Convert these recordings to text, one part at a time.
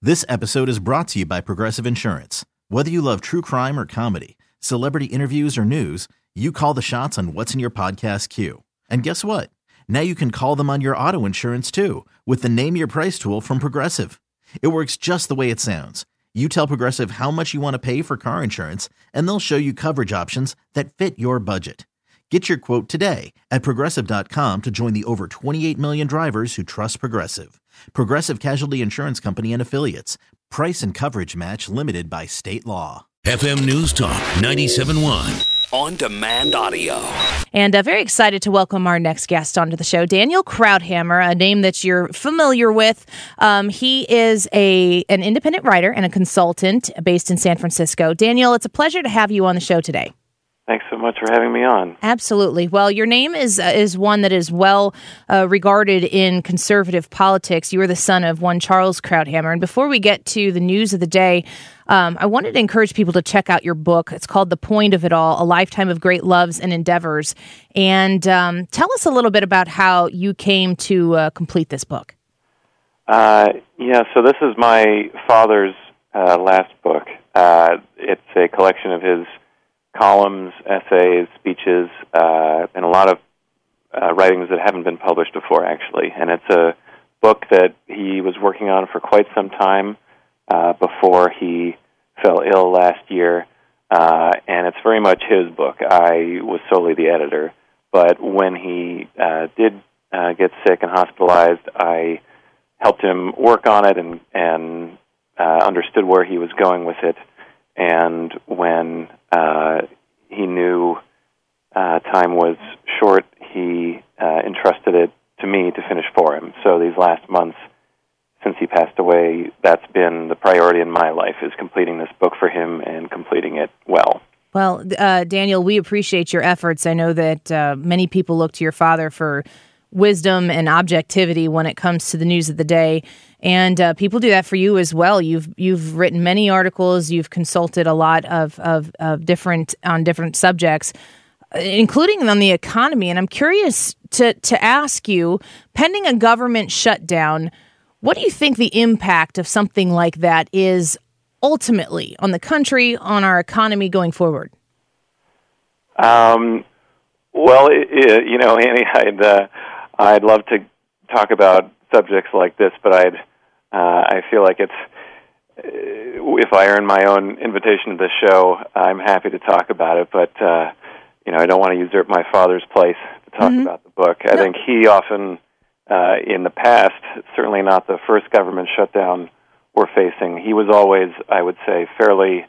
This episode is brought to you by Progressive Insurance. Whether you love true crime or comedy, celebrity interviews or news, you call the shots on what's in your podcast queue. And guess what? Now you can call them on your auto insurance too with the Name Your Price tool from Progressive. It works just the way it sounds. You tell Progressive how much you want to pay for car insurance, and they'll show you coverage options that fit your budget. Get your quote today at Progressive.com to join the over 28 million drivers who trust Progressive. Progressive Casualty Insurance Company and Affiliates. Price and coverage match limited by state law. FM News Talk 97.1. On-demand audio. And very excited to welcome our next guest onto the show, Daniel Krauthammer, a name that you're familiar with. He is an independent writer and a consultant based in San Francisco. Daniel, it's a pleasure to have you on the show today. Thanks so much for having me on. Absolutely. Well, your name is one that is well regarded in conservative politics. You are the son of one Charles Krauthammer. And before we get to the news of the day, I wanted to encourage people to check out your book. It's called The Point of It All, A Lifetime of Great Loves and Endeavors. And tell us a little bit about how you came to complete this book. So this is my father's last book. It's a collection of his columns, essays, speeches, and a lot of writings that haven't been published before, actually. And it's a book that he was working on for quite some time before he fell ill last year, and it's very much his book. I was solely the editor, but when he did get sick and hospitalized, I helped him work on it and understood where he was going with it. And when he knew time was short, he entrusted it to me to finish for him. So these last months, since he passed away, that's been the priority in my life, is completing this book for him and completing it well. Well, Daniel, we appreciate your efforts. I know that many people look to your father for wisdom and objectivity when it comes to the news of the day, and people do that for you as well. You've written many articles. You've consulted a lot of different subjects, including on the economy. And I'm curious to ask you, pending a government shutdown, what do you think the impact of something like that is ultimately on the country, on our economy going forward? Annie, I'd love to talk about subjects like this, but I feel like if I earn my own invitation to the show, I'm happy to talk about it. But I don't want to usurp my father's place to talk about the book. I think he often, in the past, certainly not the first government shutdown we're facing, he was always, I would say, fairly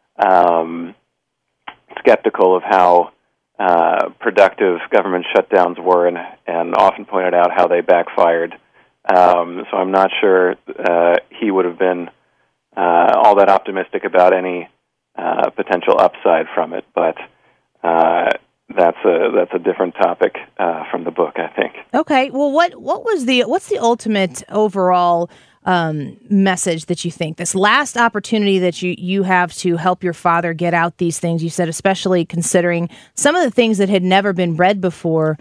skeptical of how productive government shutdowns were, and often pointed out how they backfired. So I'm not sure he would have been all that optimistic about any potential upside from it, but that's a different topic from the book, I think. Okay. Well, what's the ultimate overall message that you think, this last opportunity that you have to help your father get out these things? You said, especially considering some of the things that had never been read before.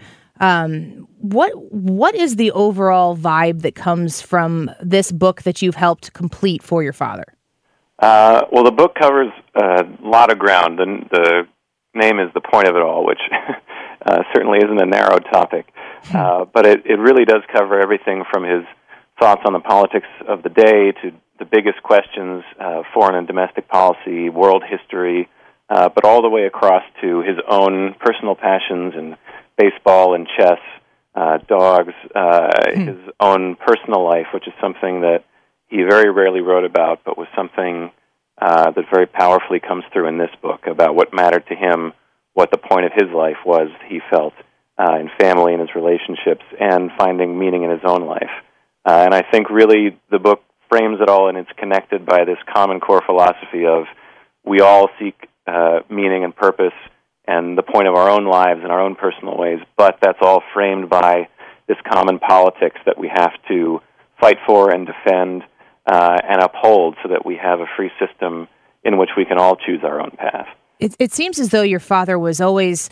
What is the overall vibe that comes from this book that you've helped complete for your father? Well, the book covers a lot of ground, and the name is The Point of It All, which certainly isn't a narrow topic. But it really does cover everything from his thoughts on the politics of the day to the biggest questions, foreign and domestic policy, world history, but all the way across to his own personal passions in baseball and chess, dogs, his own personal life, which is something that he very rarely wrote about, but was something that very powerfully comes through in this book about what mattered to him, what the point of his life was, he felt, in family and his relationships, and finding meaning in his own life. And I think really the book frames it all, and it's connected by this common core philosophy of we all seek meaning and purpose and the point of our own lives in our own personal ways, but that's all framed by this common politics that we have to fight for and defend and uphold so that we have a free system in which we can all choose our own path. It seems as though your father was always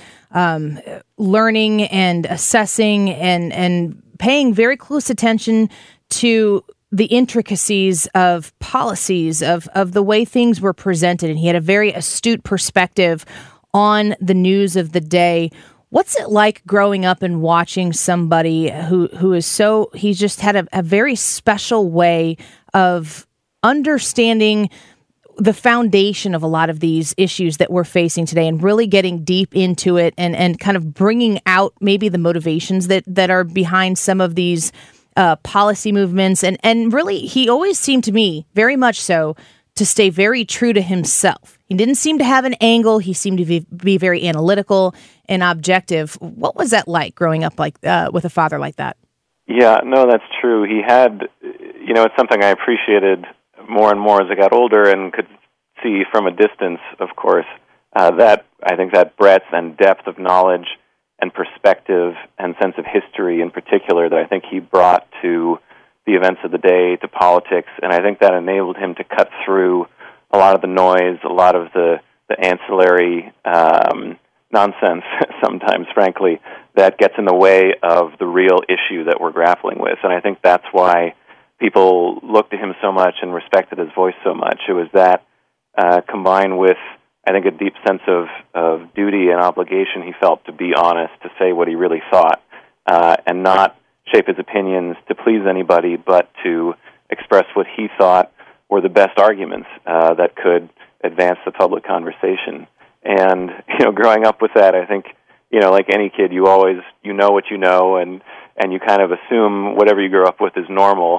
learning and assessing and paying very close attention to the intricacies of policies, of the way things were presented, and he had a very astute perspective on the news of the day. What's it like growing up and watching somebody who is so, he's just had a very special way of understanding the foundation of a lot of these issues that we're facing today and really getting deep into it and kind of bringing out maybe the motivations that are behind some of these policy movements. And really, he always seemed to me, very much so, to stay very true to himself. He didn't seem to have an angle. He seemed to be very analytical and objective. What was that like growing up like with a father like that? Yeah, no, that's true. He had, it's something I appreciated more and more as I got older and could see from a distance, of course, that I think that breadth and depth of knowledge and perspective and sense of history in particular that I think he brought to the events of the day, to politics, and I think that enabled him to cut through a lot of the noise, a lot of the ancillary nonsense sometimes, frankly, that gets in the way of the real issue that we're grappling with. And I think that's why people looked to him so much and respected his voice so much. It was that combined with, I think, a deep sense of duty and obligation he felt to be honest, to say what he really thought, and not shape his opinions to please anybody, but to express what he thought were the best arguments that could advance the public conversation. And, growing up with that, I think, like any kid, you always, what you know, and you kind of assume whatever you grew up with is normal.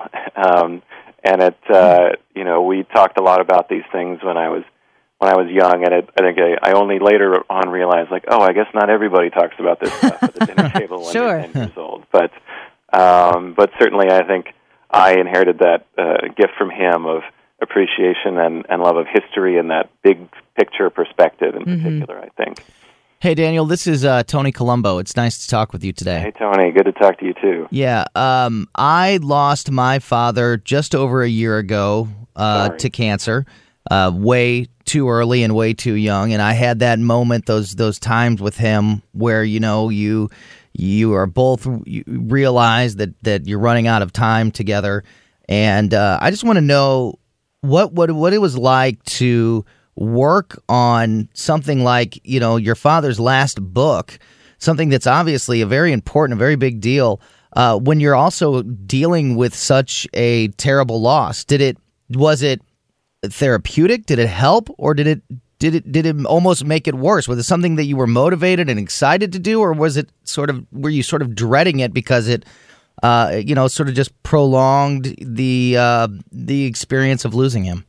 We talked a lot about these things when I was young, and I think I only later on realized, I guess not everybody talks about this stuff at the dinner table when Sure. they're 10 years old. But certainly I think I inherited that gift from him of appreciation and love of history and that big picture perspective in particular, I think. Hey, Daniel, this is Tony Colombo. It's nice to talk with you today. Hey, Tony. Good to talk to you, too. Yeah. I lost my father just over a year ago to cancer, way too early and way too young. And I had that moment, those times with him where, you are both, you realize that you're running out of time together. And I just want to know what it was like to work on something like, your father's last book, something that's obviously a very important, a very big deal, when you're also dealing with such a terrible loss. Was it therapeutic? Did it help? Or did it almost make it worse? Was it something that you were motivated and excited to do, or was it were you sort of dreading it because it, sort of just prolonged the experience of losing him?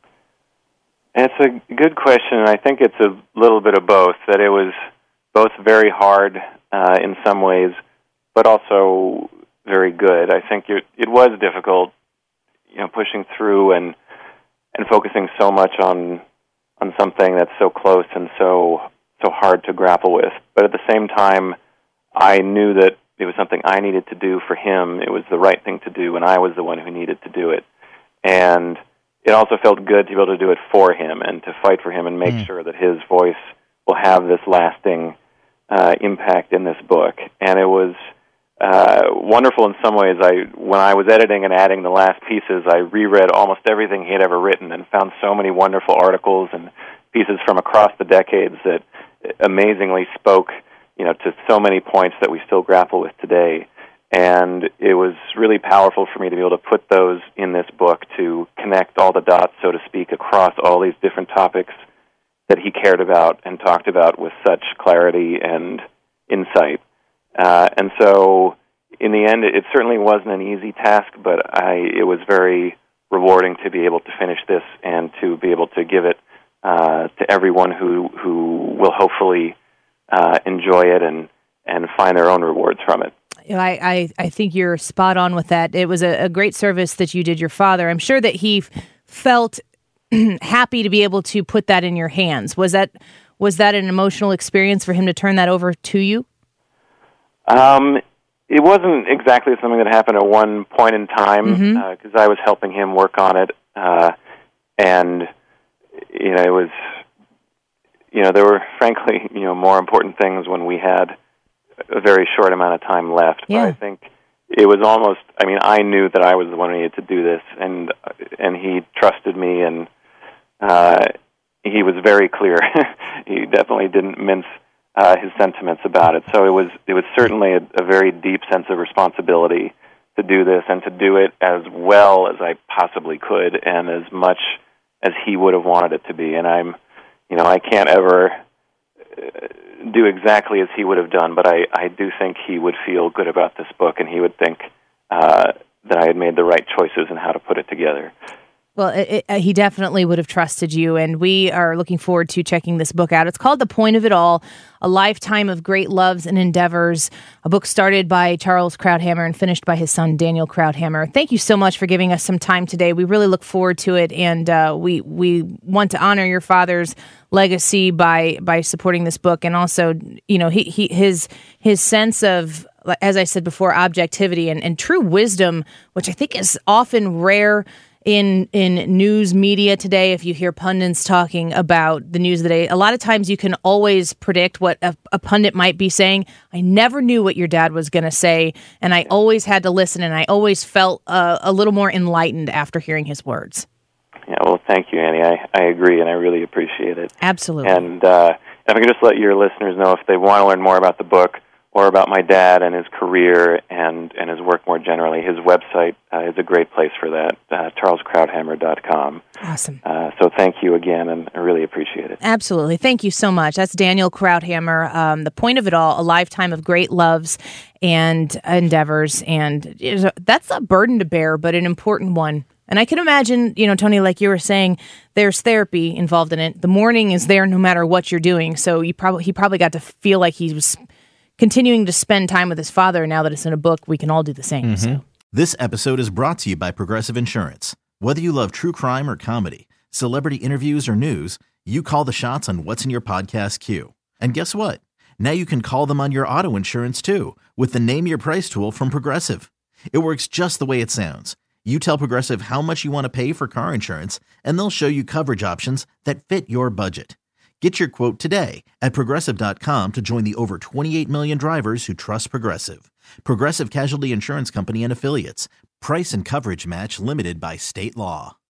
It's a good question, and I think it's a little bit of both, that it was both very hard in some ways, but also very good. I think it was difficult, pushing through and focusing so much on something that's so close and so hard to grapple with. But at the same time, I knew that it was something I needed to do for him. It was the right thing to do, and I was the one who needed to do it. And it also felt good to be able to do it for him and to fight for him and make sure that his voice will have this lasting impact in this book. And it was wonderful in some ways. When I was editing and adding the last pieces, I reread almost everything he had ever written and found so many wonderful articles and pieces from across the decades that amazingly spoke, to so many points that we still grapple with today. And it was really powerful for me to be able to put those in this book to connect all the dots, so to speak, across all these different topics that he cared about and talked about with such clarity and insight. And so, in the end, it certainly wasn't an easy task, but it was very rewarding to be able to finish this and to be able to give it to everyone who will hopefully enjoy it and find their own rewards from it. I think you're spot on with that. It was a great service that you did your father. I'm sure that he felt happy to be able to put that in your hands. Was that an emotional experience for him to turn that over to you? It wasn't exactly something that happened at one point in time, because I was helping him work on it, and it was, there were frankly, more important things when we had a very short amount of time left. Yeah. But I think it was almost, I mean, I knew that I was the one who needed to do this, and he trusted me, and he was very clear. He definitely didn't mince his sentiments about it. So it was certainly a very deep sense of responsibility to do this, and to do it as well as I possibly could, and as much as he would have wanted it to be. And I can't ever do exactly as he would have done, but I do think he would feel good about this book, and he would think that I had made the right choices in how to put it together. Well, he definitely would have trusted you, and we are looking forward to checking this book out. It's called The Point of It All, A Lifetime of Great Loves and Endeavors, a book started by Charles Krauthammer and finished by his son, Daniel Krauthammer. Thank you so much for giving us some time today. We really look forward to it, and we want to honor your father's legacy by supporting this book, and also, his sense of, as I said before, objectivity and true wisdom, which I think is often rare in news media today. If you hear pundits talking about the news of the day, a lot of times you can always predict what a pundit might be saying. I never knew what your dad was going to say, and I always had to listen, and I always felt a little more enlightened after hearing his words. Yeah, well, thank you, Annie. I agree, and I really appreciate it. Absolutely. And if I could just let your listeners know, if they want to learn more about the book or about my dad and his career and his work more generally, his website is a great place for that, charleskrauthammer.com. Awesome. So thank you again, and I really appreciate it. Absolutely. Thank you so much. That's Daniel Krauthammer. The Point of It All, A Lifetime of Great Loves and Endeavors. And that's a burden to bear, but an important one. And I can imagine, Tony, like you were saying, there's therapy involved in it. The mourning is there no matter what you're doing. So he probably got to feel like he was continuing to spend time with his father. Now that it's in a book, we can all do the same. Mm-hmm. So. This episode is brought to you by Progressive Insurance. Whether you love true crime or comedy, celebrity interviews or news, you call the shots on what's in your podcast queue. And guess what? Now you can call them on your auto insurance too, with the Name Your Price tool from Progressive. It works just the way it sounds. You tell Progressive how much you want to pay for car insurance, and they'll show you coverage options that fit your budget. Get your quote today at Progressive.com to join the over 28 million drivers who trust Progressive. Progressive Casualty Insurance Company and Affiliates. Price and coverage match limited by state law.